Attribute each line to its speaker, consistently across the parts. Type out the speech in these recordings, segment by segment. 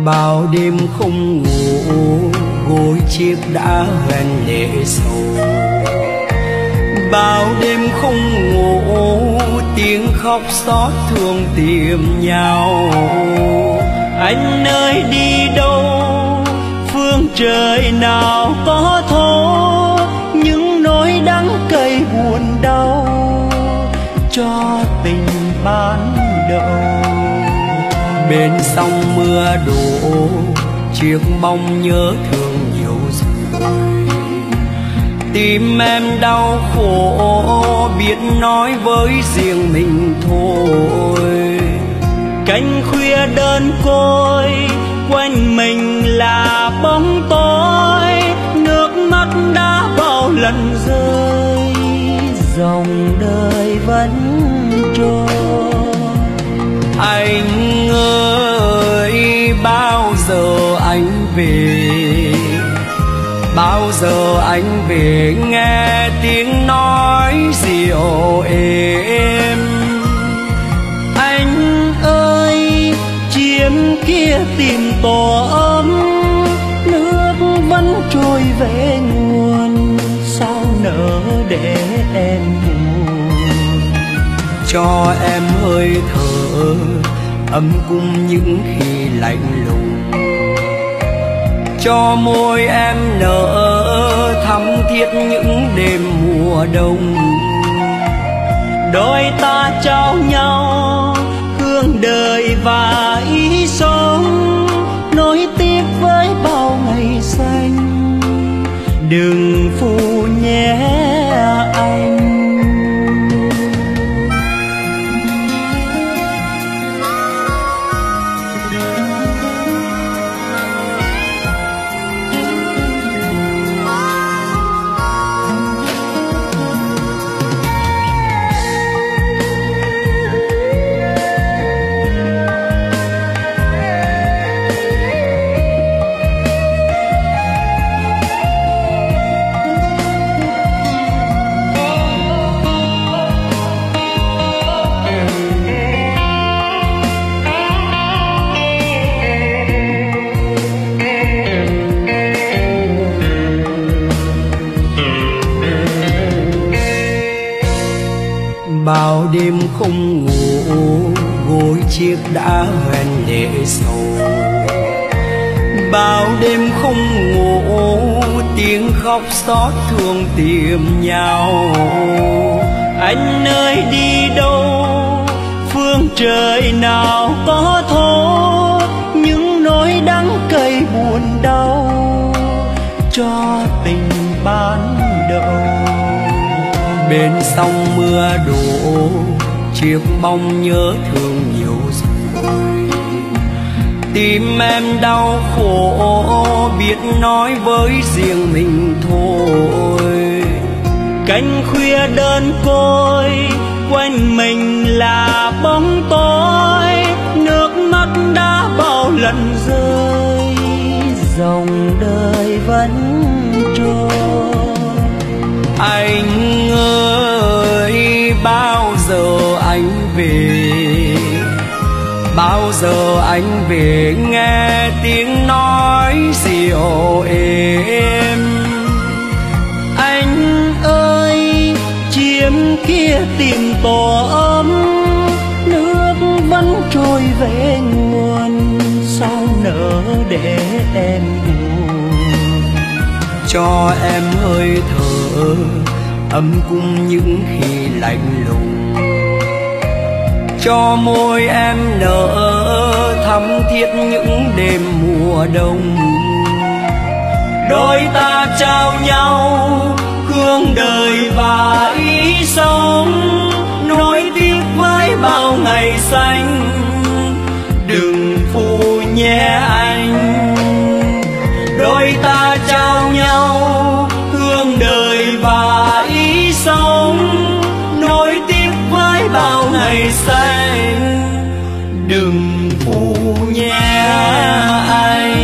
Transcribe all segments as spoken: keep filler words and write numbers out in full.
Speaker 1: Bao đêm không ngủ, gối chiếc đã hoen lệ sầu. Bao đêm không ngủ, tiếng khóc xót thương tìm nhau. Anh ơi đi đâu, phương trời nào có thấu những nỗi đắng cay buồn đau cho tình ban đầu. Bên sông mưa đổ, chiếc bóng nhớ thương nhiều rồi. Tim em đau khổ, biết nói với riêng mình thôi. Cánh khuya đơn côi, quanh mình là bóng tối. Nước mắt đã bao lần rơi, dòng đời vẫn trôi. Anh ơi, bao giờ anh về, bao giờ anh về nghe tiếng nói dịu êm. Anh ơi, chiếm kia tìm tổ ấm, nước vẫn trôi về nguồn, sao nỡ để em buồn. Cho em hơi thở ấm cung những khi lạnh lùng, cho môi em nở thắm thiết những đêm mùa đông. Đôi ta trao nhau hương đời và ý sống, nối tiếc với bao ngày xanh. Đừng phụ nhé anh. Bao đêm không ngủ, gối chiếc đã hoen lệ sầu. Bao đêm không ngủ, tiếng khóc xót thương tìm nhau. Anh ơi đi đâu, phương trời nào có thấu những nỗi đắng cay buồn đau cho tình ban đầu. Bên sông mưa đổ, chiếc bóng nhớ thương nhiều rồi. Tim em đau khổ, biết nói với riêng mình thôi. Cánh khuya đơn côi, quanh mình là bóng tối. Nước mắt đã bao lần rơi, dòng đời vẫn trôi. Anh ơi, bao giờ anh về, bao giờ anh về nghe tiếng nói dịu êm. Anh ơi, chiếm kia tìm tổ ấm, nước vẫn trôi về nguồn, sao nỡ để em buồn. Cho em hơi thở ấm cung những khi lạnh lùng, cho môi em nở thắm thiết những đêm mùa đông. Đôi ta trao nhau hương đời và ý sống, nối tiếc với bao ngày xanh. Đừng phụ nhé anh. Đôi ta trao nhau hương đời và ý sống, nối tiếc với bao ngày xanh. Đừng phụ nhé anh.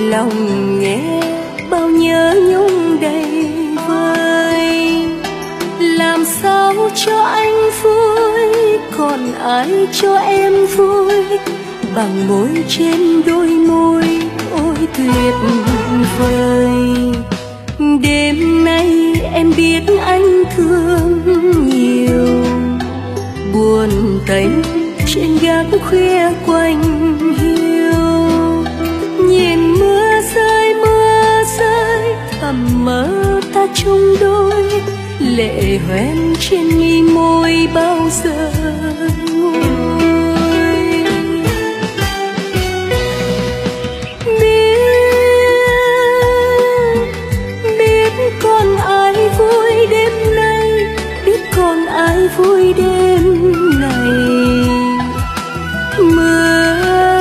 Speaker 1: lòng nghe bao nhớ nhung đầy vơi. Làm sao cho anh vui, còn ai cho em vui, bằng môi trên đôi môi ôi tuyệt vời. Đêm nay em biết anh thương nhiều, buồn tênh trên gác khuya quanh hiu. Nhìn mưa rơi mưa rơi thầm mơ ta chung đôi, lệ hoen trên mi môi bao giờ nguôi. Biết, biết còn ai vui đêm nay, biết còn ai vui đêm này. Mưa,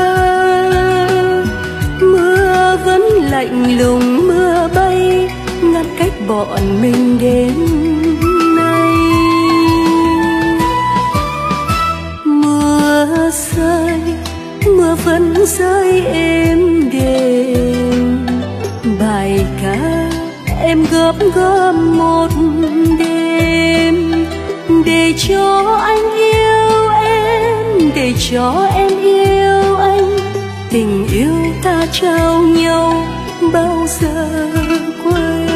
Speaker 1: mưa vẫn lạnh lùng mưa bay, ngăn cách bọn mình đến nay. Mưa rơi, mưa vẫn rơi êm đềm, bài ca em góp gom một đêm, để cho anh yêu em, để cho em yêu anh. Tình yêu ta trao nhau bao giờ quên.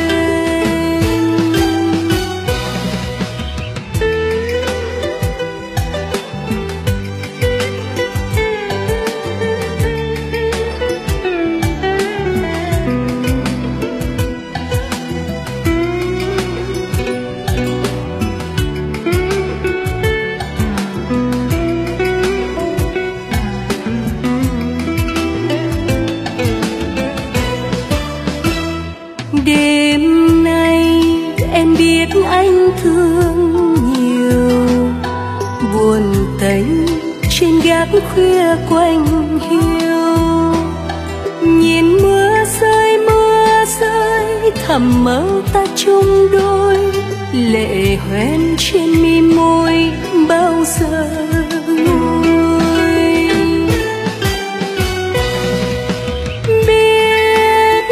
Speaker 1: Đêm nay em biết anh thương nhiều, buồn tênh trên gác khuya quanh hiu. Nhìn mưa rơi mưa rơi thầm mơ ta chung đôi, lệ hoen trên mi môi bao giờ nguôi. Biết,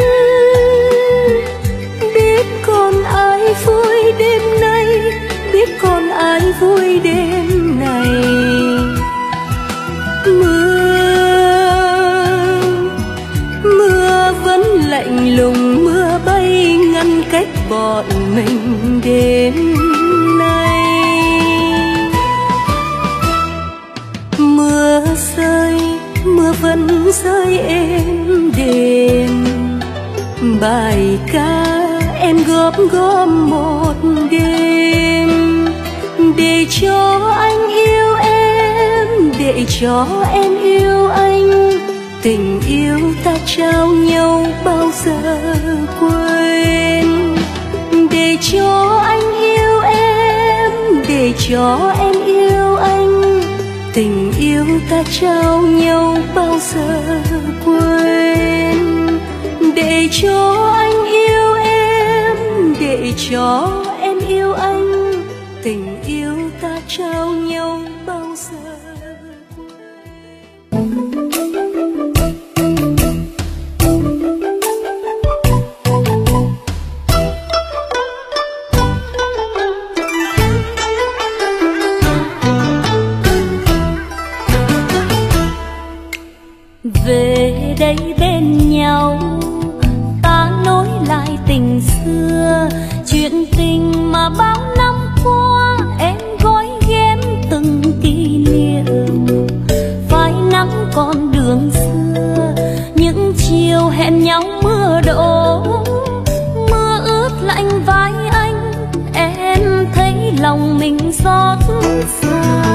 Speaker 1: biết còn ai vui đêm nay, biết còn ai vui đêm này. Mưa, mưa vẫn lạnh lùng mưa bay, ngăn cách bọn mình đêm nay. Mưa rơi, mưa vẫn rơi êm đềm, bài ca em góp gom một đêm, để cho anh yêu em, để cho em yêu anh. Tình yêu ta trao nhau bao giờ quên, để cho anh yêu em, để cho em yêu anh. Tình yêu ta trao nhau bao giờ quên, để cho anh yêu em, để cho em yêu anh. Tình yêu ta trao nhau bao giờ
Speaker 2: về đây bên nhau, ta nối lại tình xưa, chuyện tình mà bao năm qua em gói ghém từng kỷ niệm. Phai nắng con đường xưa, những chiều hẹn nhau mưa đổ, mưa ướt lạnh vai anh, em thấy lòng mình xót xa.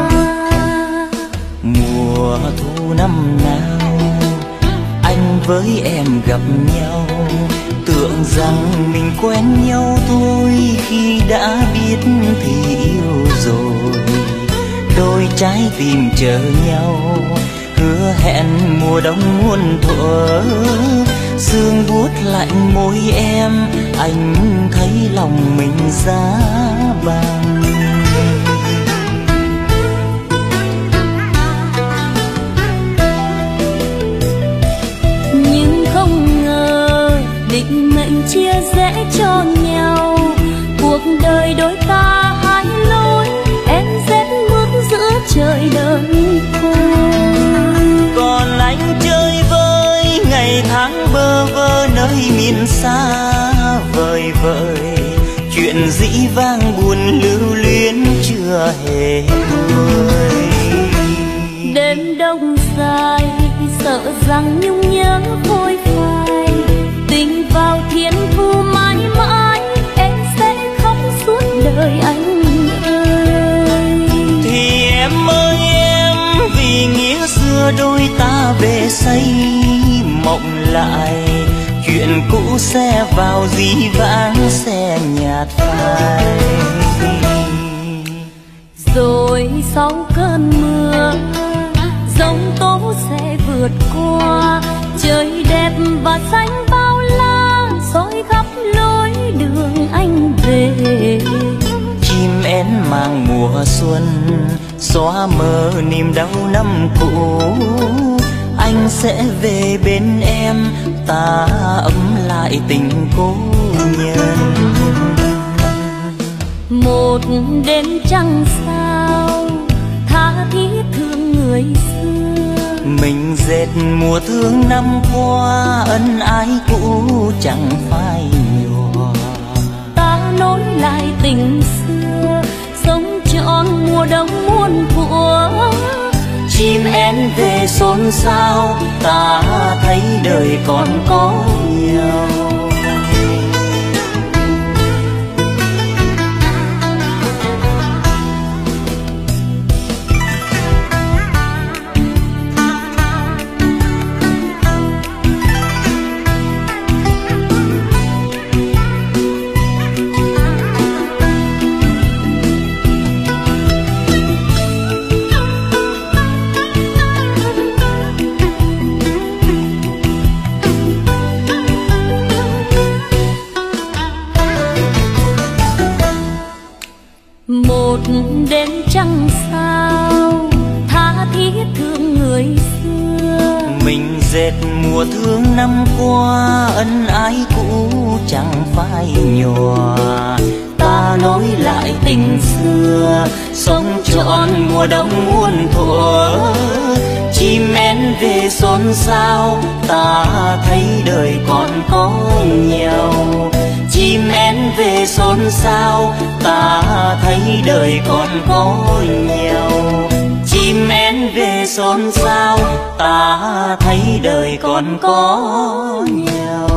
Speaker 3: Mùa thu năm nào anh với em gặp nhau, tưởng rằng mình quen nhau thôi, khi đã biết thì yêu rồi. Đôi trái tim chờ nhau, hứa hẹn mùa đông muôn thuở. Sương buốt lạnh môi em, anh thấy lòng mình giá băng.
Speaker 2: Nhưng chia rẽ cho nhau. Cuộc đời đôi ta hai lối, em rét mướt giữa trời đơn côi.
Speaker 3: Còn anh chơi vơi ngày tháng bơ vơ nơi miền xa vời vợi, chuyện dĩ vang buồn lưu luyến chưa hề nguôi.
Speaker 2: Đêm đông dài sợ rằng nhung nhớ phôi phai, tình vào thiên thu mãi mãi em sẽ khóc suốt đời anh ơi.
Speaker 3: Thì em ơi em, vì nghĩa xưa đôi ta về xây mộng lại, chuyện cũ sẽ vào dĩ vãng sẽ nhạt phai.
Speaker 2: Rồi sau cơn mưa giông tố sẽ vượt qua, trời đẹp và xanh bao la soi khắp lối đường anh về.
Speaker 3: Chim én mang mùa xuân xóa mờ niềm đau năm cũ, anh sẽ về bên em ta ấm lại tình cố nhân.
Speaker 2: Một đêm trăng sao tha thiết thương người xưa,
Speaker 3: mình dệt mùa thương năm qua ân ái cũ chẳng phai nhòa.
Speaker 2: Ta nối lại tình xưa sống trọn mùa đông muôn thuở.
Speaker 3: Chim én về xôn xao ta thấy đời còn có nhau.
Speaker 2: Một đêm trăng sao tha thiết thương người xưa,
Speaker 3: mình dệt mùa thương năm qua ân ái cũ chẳng phai nhòa. Ta nối lại tình xưa sống trọn mùa đông muôn thuở. Chim én về xôn xao ta thấy đời còn có nhau. Chim én về xôn xao ta thấy đời còn có nhau. Chim én về xôn xao ta thấy đời còn có nhau.